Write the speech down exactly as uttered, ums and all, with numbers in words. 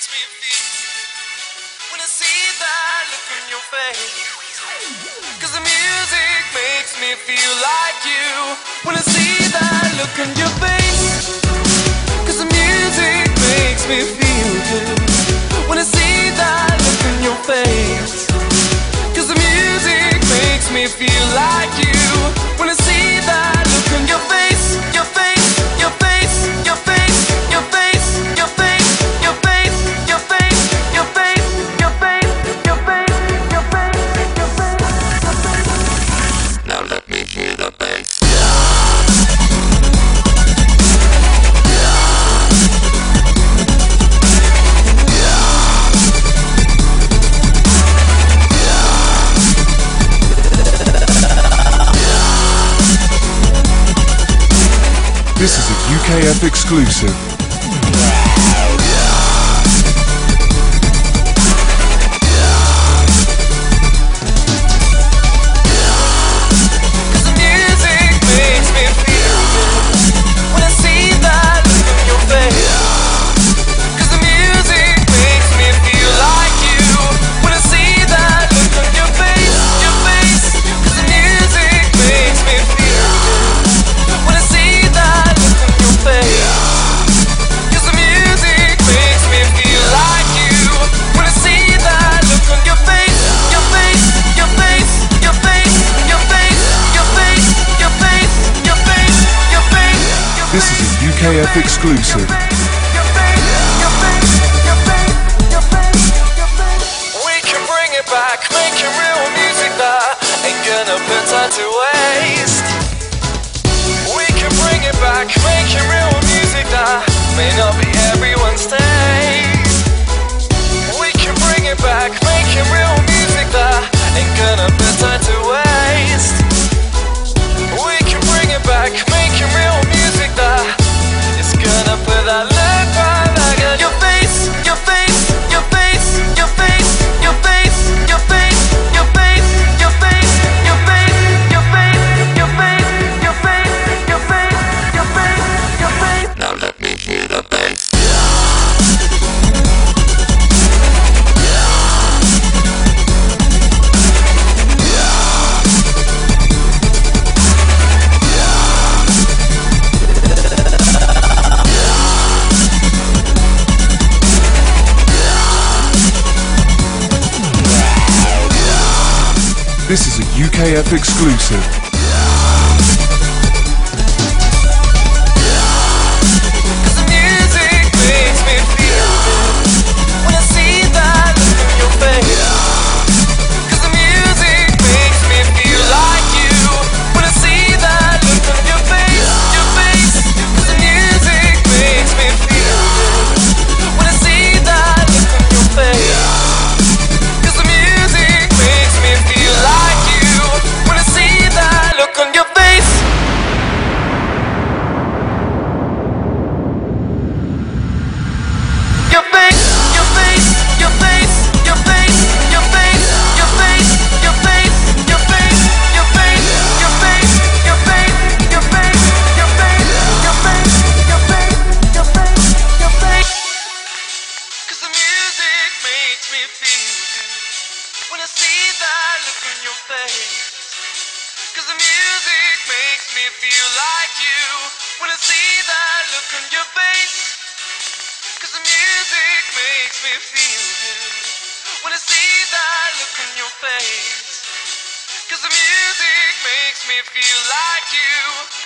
makes me feel when I see that look on your face. Cause the music makes me feel like you. When I see that look on your face. Cause the music makes me feel good. When I see that look on your face. Cause the music makes me feel like you. When I see that look on your face. Your face, your face, your face, your face, your face, your face, your face, your face, your face, your face, your face, your face. Now let me hear the bass. This is a U K F exclusive. This is a U K F exclusive. We can bring it back, making real music that ain't gonna put time to waste. We can bring it back, making real music that may not be everyone's taste. We can bring it back, making real music that ain't gonna put time to waste. We can bring it back, making real music that is gonna put that look right back at your face, your face, your face, your face, your face, your face, your face, your face, your face, your face, your face, your face, your face, your face, your face. Now let me hear the bass. This is a U K F exclusive. Cause the music makes me feel good. When I see that look on your face. Cause the music makes me feel like you.